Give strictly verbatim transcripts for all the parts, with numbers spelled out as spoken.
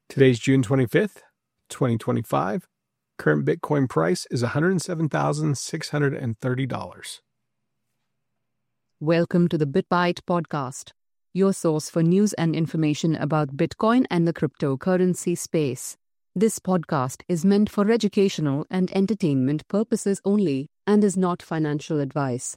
Today's June twenty-fifth, twenty twenty-five. Current Bitcoin price is one hundred seven thousand six hundred thirty dollars. Welcome to the BitBite podcast, your source for news and information about Bitcoin and the cryptocurrency space. This podcast is meant for educational and entertainment purposes only and is not financial advice.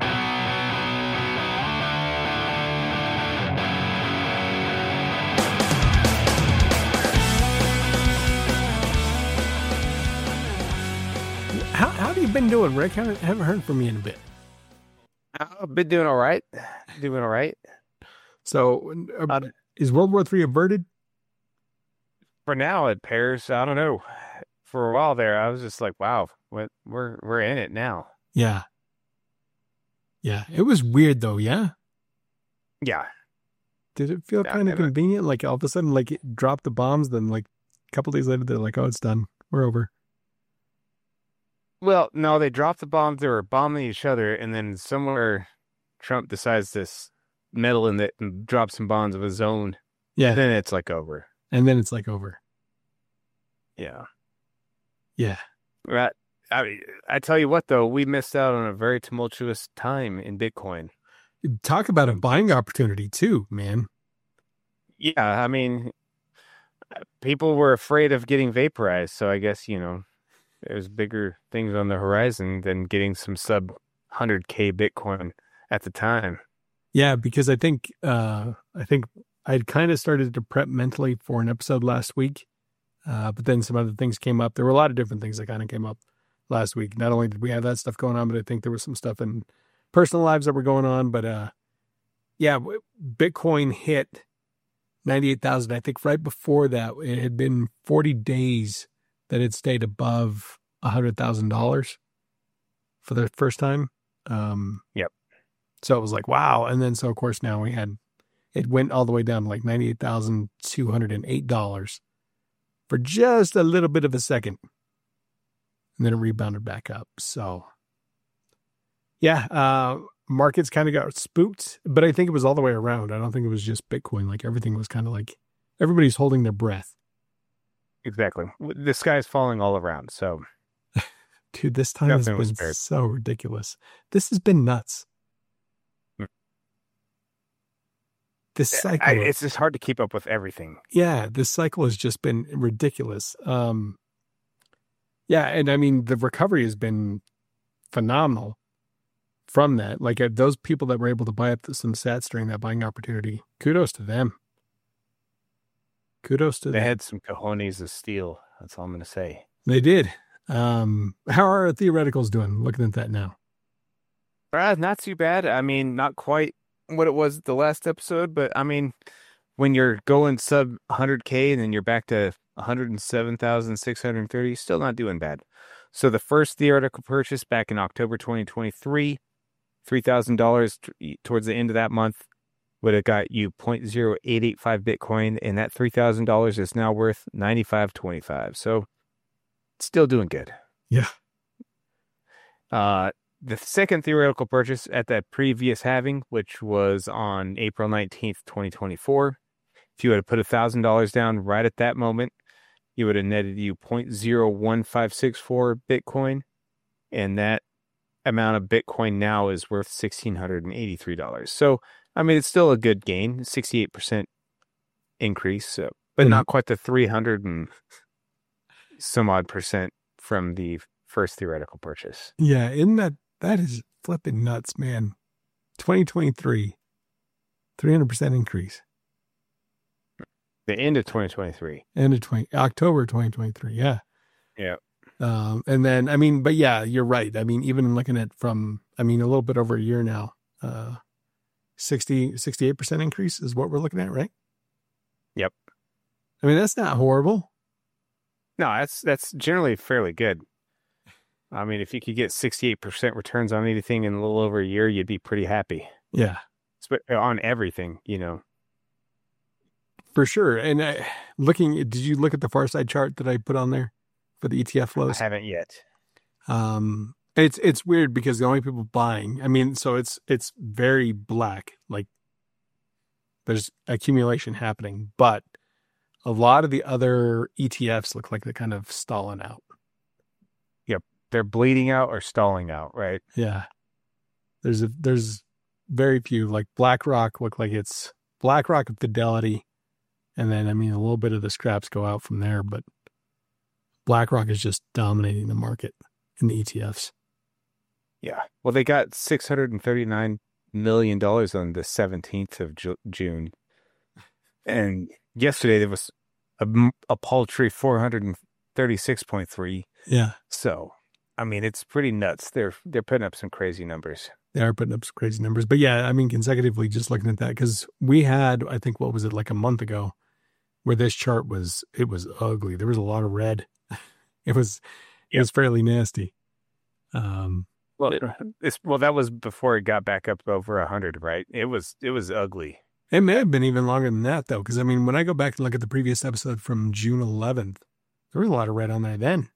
How, how have you been doing, Rick? I haven't, haven't heard from you in a bit. I've been doing all right. Doing all right. So, uh, Uh, is World War Three averted? For now, it pairs. I don't know. For a while there, I was just like, "Wow, what we're we're in it now." Yeah. Yeah. It was weird, though, yeah? Yeah. Did it feel Yeah, kind of and I- convenient? Like, all of a sudden, like, it dropped the bombs, then, like, a couple days later, they're like, oh, it's done. We're over. Well, no, they dropped the bombs. They were bombing each other, and then somewhere Trump decides to s- meddle in it and drop some bombs of his own. Yeah. Then it's like over. And then it's, like, over. Yeah. Yeah. Right. I mean, I tell you what, though, we missed out on a very tumultuous time in Bitcoin. Talk about a buying opportunity, too, man. Yeah, I mean, people were afraid of getting vaporized, so I guess, you know, there's bigger things on the horizon than getting some sub one hundred K Bitcoin at the time. Yeah, because I think uh, I think I'd kind of started to prep mentally for an episode last week, uh, but then some other things came up. There were a lot of different things that kind of came up last week. Not only did we have that stuff going on, but I think there was some stuff in personal lives that were going on. But uh, yeah, w- Bitcoin hit ninety-eight thousand. I think right before that, it had been forty days that it stayed above one hundred thousand dollars for the first time. Um, Yep. So it was like, wow. And then, so of course, now we had, it went all the way down to like ninety-eight thousand two hundred eight dollars for just a little bit of a second. And then it rebounded back up. So, yeah, uh, markets kind of got spooked, but I think it was all the way around. I don't think it was just Bitcoin. Like everything was kind of like, everybody's holding their breath. Exactly. The sky's falling all around, so Dude, this time Nothing has was been spared. so ridiculous. This has been nuts. Hmm. This cycle. I, it's just hard to keep up with everything. Yeah, this cycle has just been ridiculous. Um, yeah, and I mean, the recovery has been phenomenal from that. Like uh, those people that were able to buy up some sats during that buying opportunity, kudos to them. Kudos to They them. had some cojones of steel. That's all I'm going to say. They did. Um, how are our theoreticals doing? Looking at that now. Uh, not too bad. I mean, not quite what it was the last episode, but I mean, when you're going sub one hundred K and then you're back to one hundred seven thousand six hundred thirty, still not doing bad. So the first theoretical purchase back in October twenty twenty-three, three thousand dollars t- towards the end of that month would have got you zero point zero eight eight five Bitcoin, and that three thousand dollars is now worth ninety-five twenty-five. So it's still doing good. Yeah. Uh, the second theoretical purchase at that previous halving, which was on April nineteenth, twenty twenty-four, if you had put one thousand dollars down right at that moment, you would have netted you zero point zero one five six four Bitcoin, and that amount of Bitcoin now is worth one thousand six hundred eighty-three dollars. So, I mean, it's still a good gain, sixty-eight percent increase, so, but Mhm. not quite the three hundred and some odd percent from the first theoretical purchase. Yeah, isn't that, that is flipping nuts, man. twenty twenty-three, three hundred percent increase. The end of twenty twenty-three. End of twenty October twenty twenty-three. Yeah. Yeah. Um, and then, I mean, but yeah, you're right. I mean, even looking at from, I mean, a little bit over a year now, uh, sixty, sixty-eight percent increase is what we're looking at, right? Yep. I mean, that's not horrible. No, that's that's generally fairly good. I mean, if you could get sixty-eight percent returns on anything in a little over a year, you'd be pretty happy. Yeah, Sp- On everything, you know. for sure. And uh, looking, did you look at the far side chart that I put on there for the E T F flows? I haven't yet. Um, it's, it's weird because the only people buying, I mean, so it's, it's very black, like there's accumulation happening, but a lot of the other E T Fs look like they're kind of stalling out. Yep. They're bleeding out or stalling out, right? Yeah. There's a, there's very few, like BlackRock look like it's BlackRock and Fidelity. And then, I mean, a little bit of the scraps go out from there, but BlackRock is just dominating the market in the E T Fs. Yeah. Well, they got six hundred thirty-nine million dollars on the seventeenth of Ju- June. And yesterday there was a, a paltry four hundred thirty-six point three. Yeah. So, I mean, it's pretty nuts. They're they're putting up some crazy numbers. They are putting up some crazy numbers. But yeah, I mean, consecutively, just looking at that, because we had, I think, what was it, like a month ago, where this chart was, it was ugly. There was a lot of red. It was, it Yep. was fairly nasty. Um, Well, it, it's, well, that was before it got back up over one hundred, right? It was it was ugly. It may have been even longer than that, though, because, I mean, when I go back and look at the previous episode from June eleventh, there was a lot of red on there then.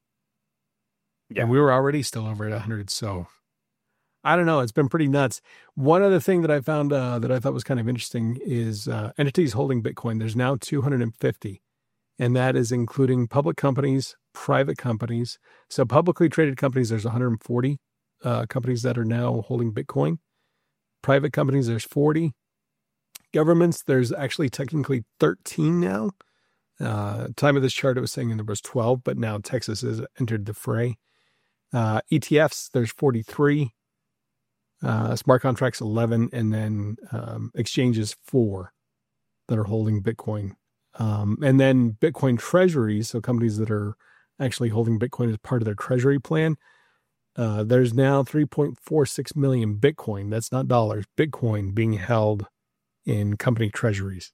Yeah. And we were already still over at one hundred, so I don't know. It's been pretty nuts. One other thing that I found uh, that I thought was kind of interesting is uh, entities holding Bitcoin. There's now two hundred fifty, and that is including public companies, private companies. So publicly traded companies, there's one hundred forty uh, companies that are now holding Bitcoin. Private companies, there's forty. Governments, there's actually technically thirteen now. Uh, time of this chart, it was saying there was twelve, but now Texas has entered the fray. Uh, E T Fs, there's forty-three. Uh, smart contracts, eleven. And then um, exchanges, four that are holding Bitcoin. Um, and then Bitcoin treasuries, so companies that are actually holding Bitcoin as part of their treasury plan. Uh, there's now three point four six million Bitcoin. That's not dollars. Bitcoin being held in company treasuries.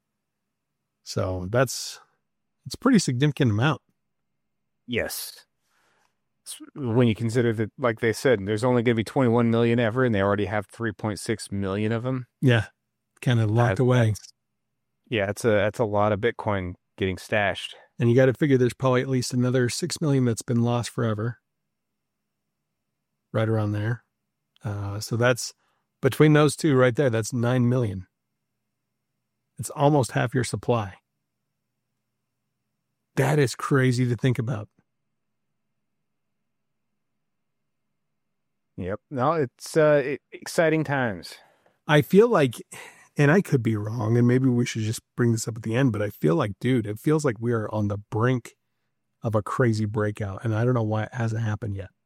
So that's, it's a pretty significant amount. Yes. When you consider that, like they said, there's only going to be twenty-one million ever, and they already have three point six million of them. Yeah. Kind of locked That- away. that's- Yeah, it's a that's a lot of Bitcoin getting stashed. And you got to figure there's probably at least another six million that's been lost forever. Right around there. Uh, so that's, between those two right there, that's nine million. It's almost half your supply. That is crazy to think about. Yep. No, it's uh, it, exciting times. I feel like, and I could be wrong, and maybe we should just bring this up at the end, but I feel like, dude, it feels like we are on the brink of a crazy breakout, and I don't know why it hasn't happened yet.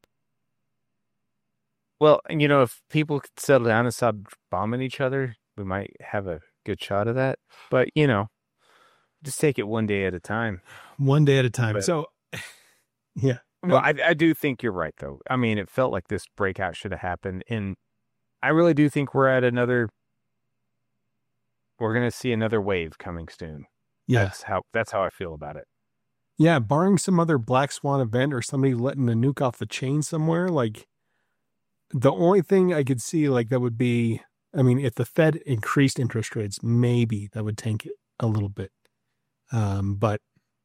Well, and you know, if people could settle down and stop bombing each other, we might have a good shot of that. But, you know, just take it one day at a time. One day at a time. But- So, yeah. Well, I, I do think you're right, though. I mean, it felt like this breakout should have happened. And I really do think we're at another, we're going to see another wave coming soon. Yeah. That's how, that's how I feel about it. Yeah. Barring some other black swan event or somebody letting a nuke off the chain somewhere, like, the only thing I could see, like, that would be, I mean, if the Fed increased interest rates, maybe that would tank it a little bit. Um, but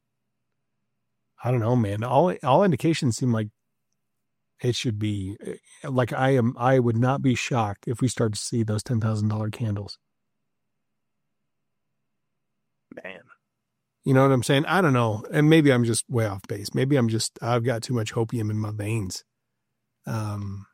I don't know, man. All all indications seem like it should be, like, I am. I would not be shocked if we start to see those ten thousand dollar candles. Man. You know what I'm saying? I don't know, and maybe I'm just way off base. Maybe I'm just I've got too much hopium in my veins. Um.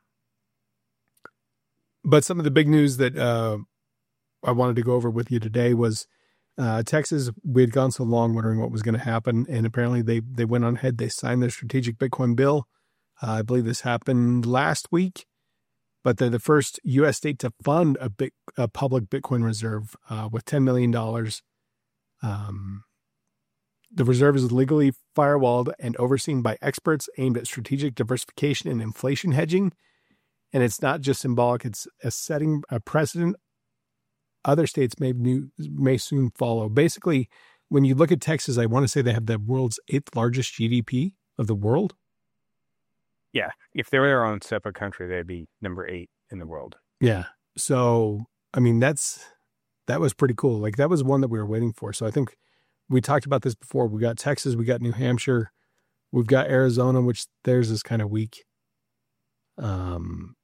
But some of the big news that uh, I wanted to go over with you today was uh, Texas. We had gone so long wondering what was going to happen, and apparently they they went on ahead. They signed their strategic Bitcoin bill. Uh, I believe this happened last week, but they're the first U S state to fund a, big, a public Bitcoin reserve uh, with ten million dollars. Um, the reserve is legally firewalled and overseen by experts aimed at strategic diversification and inflation hedging. And it's not just symbolic, it's a setting a precedent. Other states may new, may soon follow. Basically, when you look at Texas, I want to say they have the world's eighth largest G D P of the world. Yeah. If they were their own separate country, they'd be number eight in the world. Yeah. So, I mean, that's, that was pretty cool. Like, that was one that we were waiting for. So I think we talked about this before. We got Texas, we got New Hampshire, we've got Arizona, which theirs is kind of weak. Um,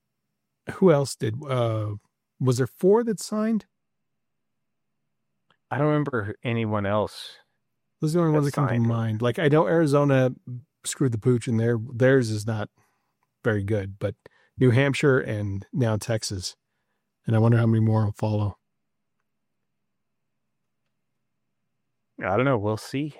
Who else did, uh, was there four that signed? I don't remember anyone else. Those are the only ones that come to mind. Like, I know Arizona screwed the pooch, and their theirs is not very good, but New Hampshire and now Texas. And I wonder how many more will follow. I don't know. We'll see.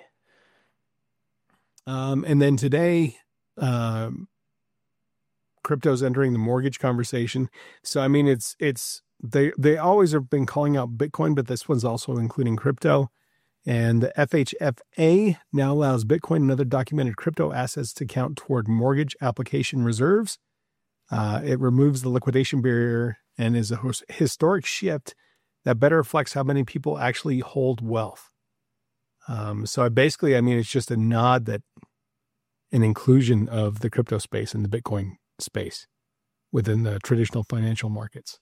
Um, and then today, um, crypto's entering the mortgage conversation. So, I mean, it's, it's, they, they always have been calling out Bitcoin, but this one's also including crypto. And the F H F A now allows Bitcoin and other documented crypto assets to count toward mortgage application reserves. Uh, it removes the liquidation barrier and is a historic shift that better reflects how many people actually hold wealth. Um, so I basically, I mean, it's just a nod that an inclusion of the crypto space and the Bitcoin space within the traditional financial markets.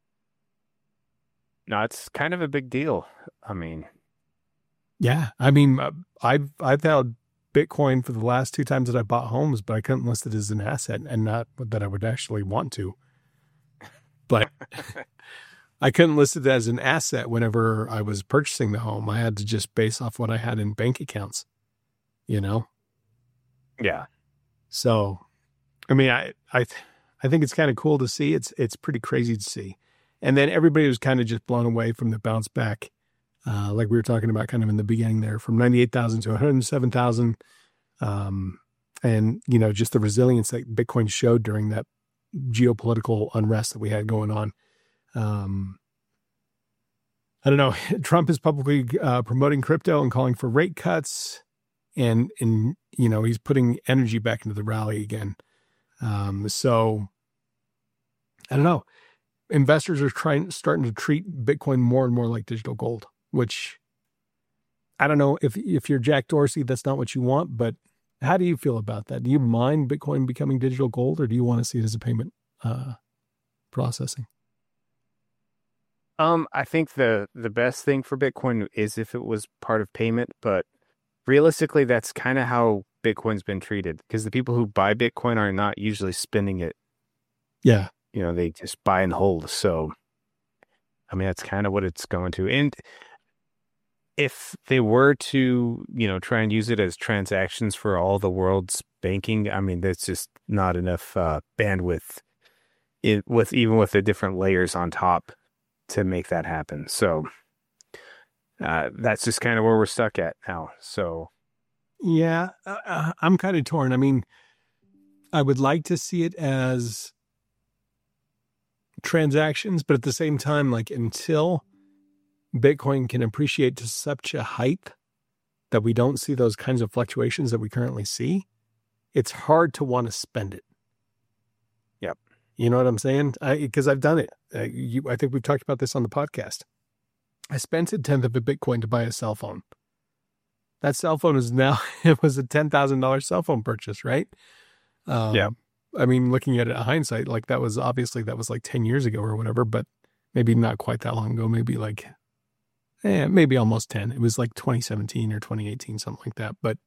No, it's kind of a big deal. I mean, yeah, I mean, I've, I've held Bitcoin for the last two times that I bought homes, but I couldn't list it as an asset, and not that I would actually want to, but I couldn't list it as an asset whenever I was purchasing the home. I had to just base off what I had in bank accounts, you know? Yeah. So, I mean, I, I, I think it's kind of cool to see. It's, it's pretty crazy to see. And then everybody was kind of just blown away from the bounce back. Uh, like we were talking about kind of in the beginning there, from ninety-eight thousand to one hundred seven thousand. Um, and, you know, just the resilience that Bitcoin showed during that geopolitical unrest that we had going on. Um, I don't know. Trump is publicly uh, promoting crypto and calling for rate cuts, and, and, you know, he's putting energy back into the rally again. Um, so I don't know. Investors are trying, starting to treat Bitcoin more and more like digital gold, which I don't know if, if you're Jack Dorsey, that's not what you want, but how do you feel about that? Do you mind Bitcoin becoming digital gold, or do you want to see it as a payment, uh, processing? Um, I think the, the best thing for Bitcoin is if it was part of payment, but realistically, that's kind of how Bitcoin's been treated, because the people who buy Bitcoin are not usually spending it. Yeah. You know, they just buy and hold. So, I mean, that's kind of what it's going to. And if they were to, you know, try and use it as transactions for all the world's banking, I mean, that's just not enough uh, bandwidth it, with even with the different layers on top to make that happen. So uh, that's just kind of where we're stuck at now. So, yeah, uh, I'm kind of torn. I mean, I would like to see it as transactions, but at the same time, like, until Bitcoin can appreciate to such a height that we don't see those kinds of fluctuations that we currently see, it's hard to want to spend it. Yep. You know what I'm saying? Because I've done it. Uh, you, I think we've talked about this on the podcast. I spent a tenth of a Bitcoin to buy a cell phone. That cell phone is now, it was a ten thousand dollars cell phone purchase, right? Um, yeah. I mean, looking at it in hindsight, like that was obviously, that was like ten years ago or whatever, but maybe not quite that long ago. Maybe like, eh, maybe almost ten. It was like twenty seventeen or twenty eighteen, something like that. But,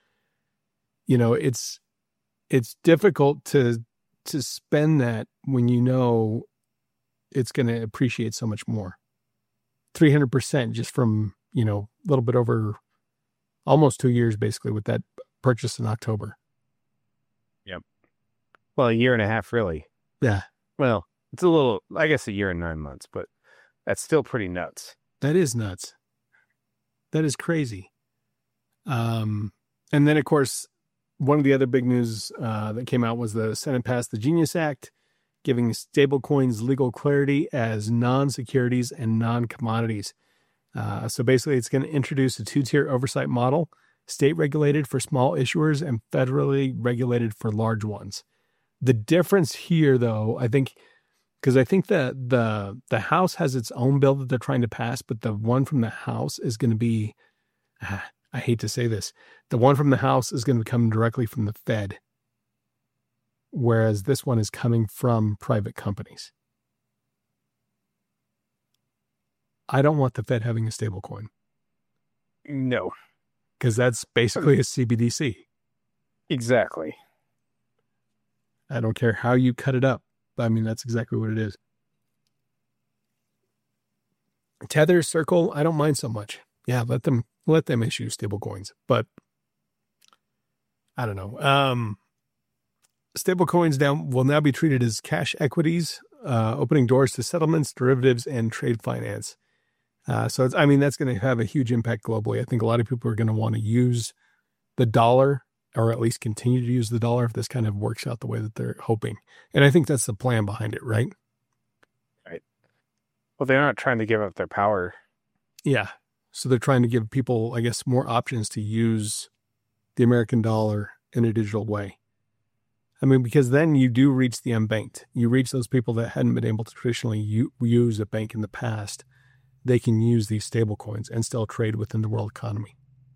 you know, it's, it's difficult to, to spend that when you know it's going to appreciate so much more. three hundred percent just from, you know, a little bit over almost two years, basically, with that purchase in October. Yep. Well, a year and a half, really. Yeah. Well, it's a little, I guess a year and nine months, but that's still pretty nuts. That is nuts. That is crazy. Um, and then, of course, one of the other big news uh, that came out was the Senate passed the Genius Act, giving stablecoins legal clarity as non-securities and non-commodities. Uh, so basically, it's going to introduce a two-tier oversight model, state-regulated for small issuers and federally regulated for large ones. The difference here, though, I think, because I think that the the House has its own bill that they're trying to pass, but the one from the House is going to be, ah, I hate to say this, the one from the House is going to come directly from the Fed, whereas this one is coming from private companies. I don't want the Fed having a stable coin. No. Because that's basically a C B D C. Exactly. I don't care how you cut it up. I mean, that's exactly what it is. Tether, Circle, I don't mind so much. Yeah, let them let them issue stable coins. But I don't know. Um, stable coins now will now be treated as cash equities, uh, opening doors to settlements, derivatives, and trade finance. Uh, so, it's, I mean, that's going to have a huge impact globally. I think a lot of people are going to want to use the dollar, or at least continue to use the dollar if this kind of works out the way that they're hoping. And I think that's the plan behind it, right? Right. Well, they're not trying to give up their power. Yeah. So they're trying to give people, I guess, more options to use the American dollar in a digital way. I mean, because then you do reach the unbanked. You reach those people that hadn't been able to traditionally u- use a bank in the past. They can use these stable coins and still trade within the world economy.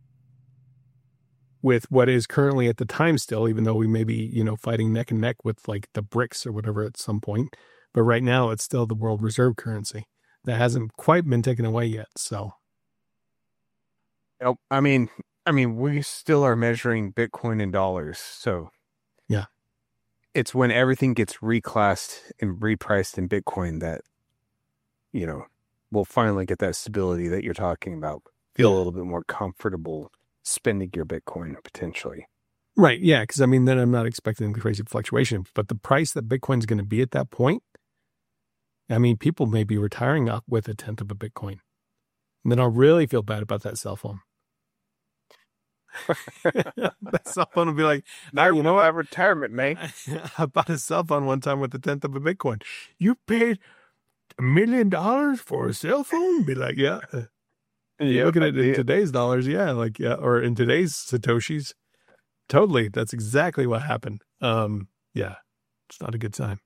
With what is currently at the time still, even though we may be, you know, fighting neck and neck with like the BRICS or whatever at some point. But right now it's still the world reserve currency that hasn't quite been taken away yet. So. Nope. I mean, I mean, we still are measuring Bitcoin in dollars. So yeah, it's when everything gets reclassed and repriced in Bitcoin that, you know, we'll finally get that stability that you're talking about. Feel yeah. a little bit more comfortable spending your Bitcoin potentially. Right. Yeah. Because I mean, then I'm not expecting crazy fluctuation, but the price that Bitcoin's going to be at that point, I mean, people may be retiring up with a tenth of a Bitcoin. And then I'll really feel bad about that cell phone. That cell phone will be like, now you know what? Retirement, man. I bought a cell phone one time with a tenth of a Bitcoin. You paid a million dollars for a cell phone? Be like, yeah. You're looking at it in today's dollars, yeah, like yeah, or in today's Satoshis. Totally. That's exactly what happened. Um, yeah. It's not a good time.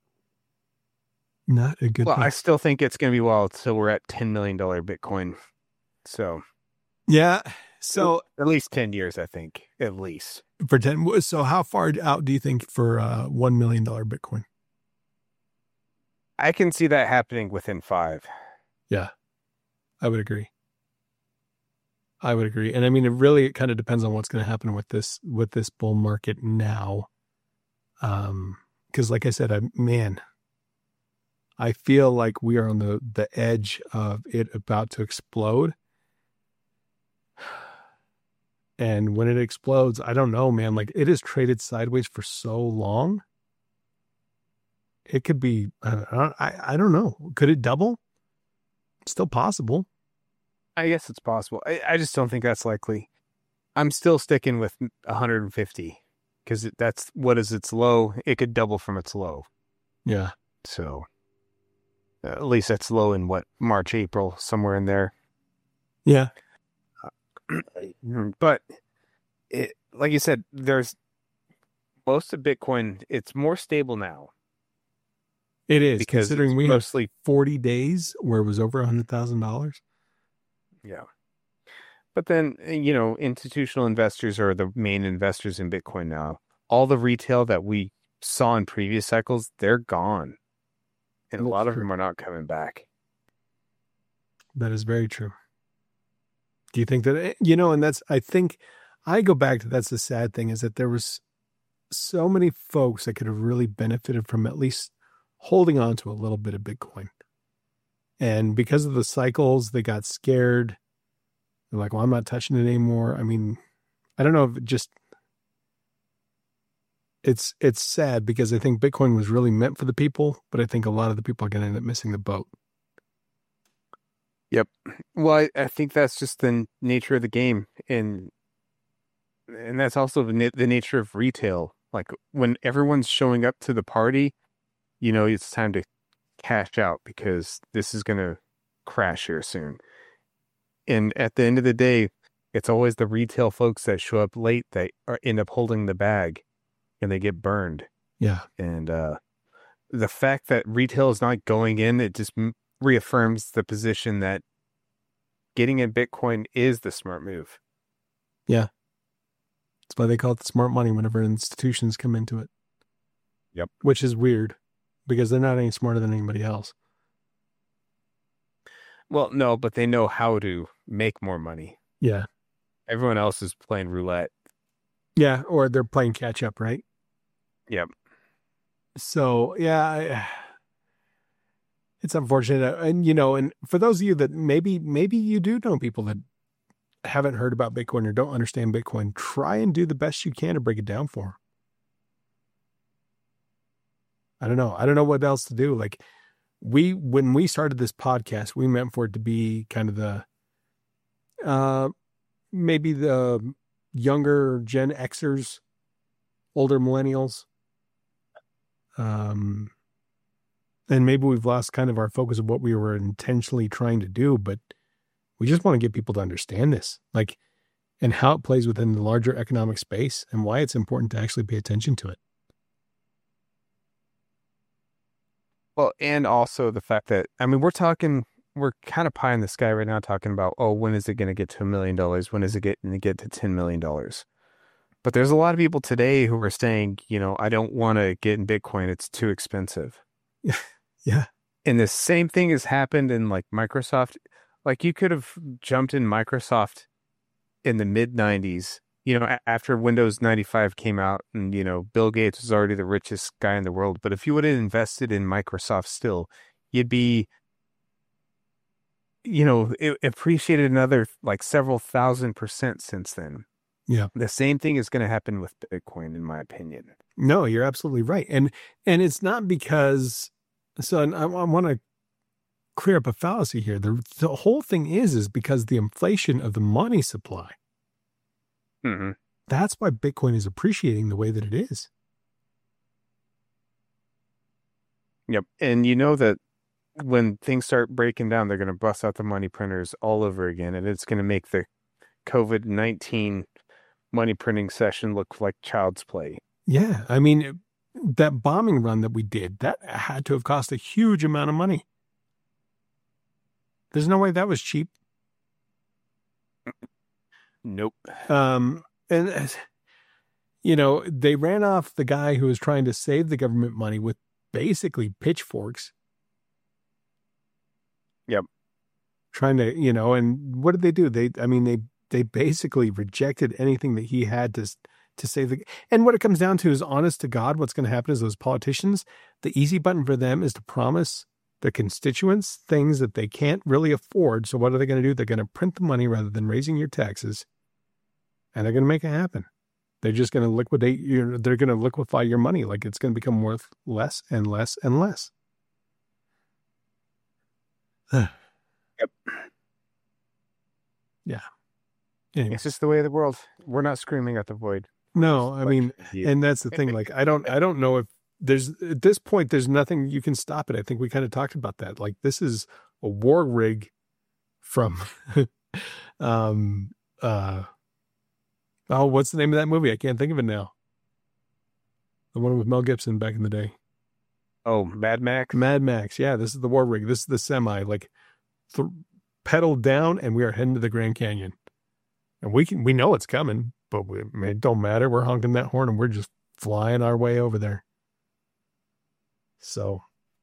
Not a good well, time. I still think it's gonna be wild till we're at ten million dollar Bitcoin. So yeah. So at least ten years, I think. At least. For ten so how far out do you think for uh one million dollar Bitcoin? I can see that happening within five. Yeah. I would agree. I would agree. And I mean, it really it kind of depends on what's going to happen with this, with this bull market now. Um, cause like I said, I, man, I feel like we are on the, the edge of it about to explode. And when it explodes, I don't know, man, like it has traded sideways for so long. It could be, I, I, I don't know. Could it double? It's still possible. I guess it's possible. I, I just don't think that's likely. I'm still sticking with one hundred fifty because that's what is its low. It could double from its low. Yeah. So uh, at least that's low in what, March, April, somewhere in there. Yeah. Uh, but it, like you said, there's most of Bitcoin. It's more stable now. It is, considering we mostly have forty days where it was over one hundred thousand dollars. Yeah. But then, you know, institutional investors are the main investors in Bitcoin now. All the retail that we saw in previous cycles, they're gone. And a lot of them are not coming back. That is very true. Do you think that, you know, and that's, I think, I go back to, that's the sad thing, is that there was so many folks that could have really benefited from at least holding on to a little bit of Bitcoin. And because of the cycles, they got scared. They're like, well, I'm not touching it anymore. I mean, I don't know if it just, it's, it's sad because I think Bitcoin was really meant for the people, but I think a lot of the people are going to end up missing the boat. Yep. Well, I, I think that's just the nature of the game. And, and that's also the, na- the nature of retail. Like when everyone's showing up to the party, you know, it's time to cash out because this is going to crash here soon. And at the end of the day, it's always the retail folks that show up late that are, end up holding the bag and they get burned. Yeah. And uh, the fact that retail is not going in, it just reaffirms the position that getting in Bitcoin is the smart move. Yeah. That's why they call it the smart money whenever institutions come into it. Yep. Which is weird. Because they're not any smarter than anybody else. Well, no, but they know how to make more money. Yeah. Everyone else is playing roulette. Yeah, or they're playing catch up, right? Yep. So, yeah, I, It's unfortunate. And, you know, and for those of you that maybe, maybe you do know people that haven't heard about Bitcoin or don't understand Bitcoin, try and do the best you can to break it down for them. I don't know. I don't know what else to do. Like we, when we started this podcast, we meant for it to be kind of the, uh, maybe the younger Gen Xers, older millennials. Um, and maybe we've lost kind of our focus of what we were intentionally trying to do, but we just want to get people to understand this, like, and how it plays within the larger economic space and why it's important to actually pay attention to it. Well, and also the fact that, I mean, we're talking, we're kind of pie in the sky right now talking about, oh, when is it going to get to a million dollars? When is it going to get to ten million dollars? But there's a lot of people today who are saying, you know, I don't want to get in Bitcoin. It's too expensive. Yeah. And the same thing has happened in like Microsoft. Like you could have jumped in Microsoft in the mid nineties, you know, a- after Windows ninety-five came out and, you know, Bill Gates was already the richest guy in the world. But if you would have invested in Microsoft still, you'd be, you know, it appreciated another like several thousand percent since then. Yeah. The same thing is going to happen with Bitcoin, in my opinion. No, you're absolutely right. And, and it's not because, so and I, I want to clear up a fallacy here. The, the whole thing is, is because the inflation of the money supply. Mm-hmm. That's why Bitcoin is appreciating the way that it is. Yep. And you know that when things start breaking down, they're going to bust out the money printers all over again. And it's going to make the COVID nineteen money printing session look like child's play. Yeah. I mean, that bombing run that we did, that had to have cost a huge amount of money. There's no way that was cheap. Nope. Um, and, you know, they ran off the guy who was trying to save the government money with basically pitchforks. Yep. Trying to, you know, and what did they do? They, I mean, they, they basically rejected anything that he had to, to save the, and what it comes down to is, honest to God, what's going to happen is those politicians, the easy button for them is to promise the constituents things that they can't really afford. So what are they going to do? They're going to print the money rather than raising your taxes, and they're going to make it happen. They're just going to liquidate your, they're going to liquefy your money. Like it's going to become worth less and less and less. Yep. Yeah. Anyway. It's just the way of the world. We're not screaming at the void. No, I mean, and that's the thing. Like, I don't, I don't know if there's, at this point, there's nothing you can stop it. I think we kind of talked about that. Like, this is a war rig from, um, uh, oh, what's the name of that movie? I can't think of it now. The one with Mel Gibson back in the day. Oh, Mad Max? Mad Max. Yeah, this is the war rig. This is the semi, like, th- pedal down, and we are heading to the Grand Canyon. And we can, we know it's coming, but we, it don't matter. We're honking that horn, and we're just flying our way over there. So,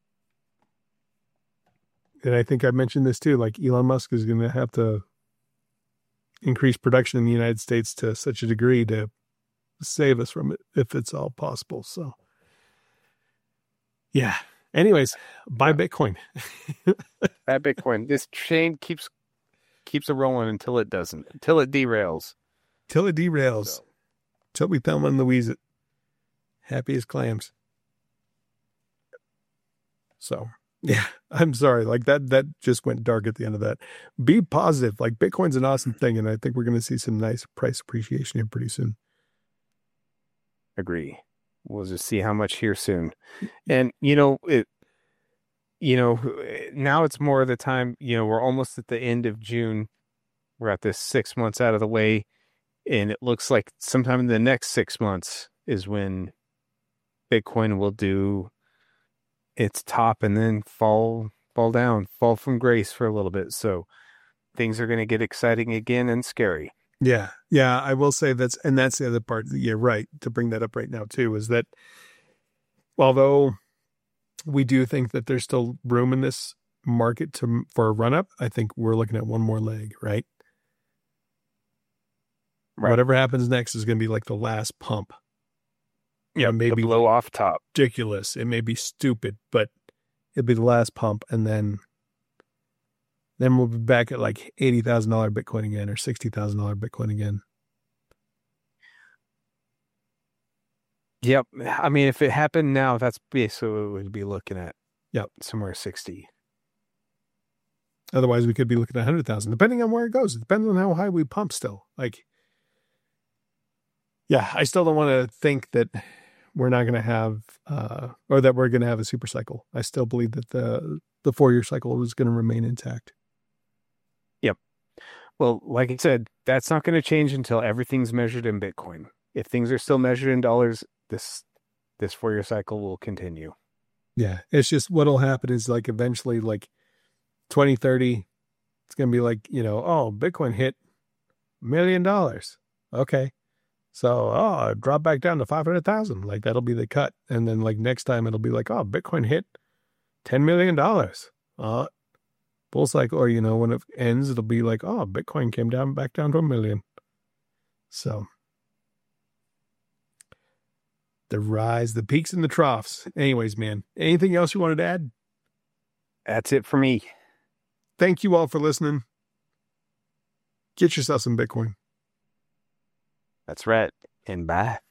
and I think I mentioned this too, like Elon Musk is going to have to increase production in the United States to such a degree to save us from it, if it's all possible. So, yeah. Anyways, buy Bitcoin. That Bitcoin. This chain keeps keeps it rolling until it doesn't, until it derails. Till it derails. So. Till we Thelma and Louise it. Happy as clams. So, yeah, I'm sorry. Like that, that just went dark at the end of that. Be positive. Like Bitcoin's an awesome thing. And I think we're going to see some nice price appreciation here pretty soon. Agree. We'll just see how much here soon. And, you know, it, you know, now it's more of the time, you know, we're almost at the end of June. We're at this six months out of the way. And it looks like sometime in the next six months is when Bitcoin will do its top and then fall, fall down, fall from grace for a little bit. So things are going to get exciting again and scary. Yeah. Yeah. I will say that's, and that's the other part. You're right to bring that up right now too, is that although we do think that there's still room in this market to, for a run up, I think we're looking at one more leg, right? Right. Whatever happens next is going to be like the last pump. Yeah. Maybe blow off top. Ridiculous. It may be stupid, but It'll be the last pump, and then then we'll be back at like eighty thousand dollars Bitcoin again or sixty thousand dollars Bitcoin again. Yep. I mean, if it happened now, that's basically what we'd be looking at. Yep. Somewhere sixty. Otherwise, we could be looking at one hundred thousand, depending on where it goes. It depends on how high we pump still. Like, yeah, I still don't want to think that we're not going to have, uh, or that we're going to have a super cycle. I still believe that the the four-year cycle is going to remain intact. Yep. Well, like I said, that's not going to change until everything's measured in Bitcoin. If things are still measured in dollars, this this four-year cycle will continue. Yeah, it's just what'll happen is like eventually, like twenty thirty, it's going to be like, you know, oh, Bitcoin hit a million dollars. Okay. So, oh, it dropped back down to five hundred thousand. Like, that'll be the cut. And then, like, next time it'll be like, oh, Bitcoin hit ten million dollars. Uh, bull cycle, or, you know, when it ends, it'll be like, oh, Bitcoin came down back down to a million. So, the rise, the peaks and the troughs. Anyways, man, anything else you wanted to add? That's it for me. Thank you all for listening. Get yourself some Bitcoin. That's right. And bye.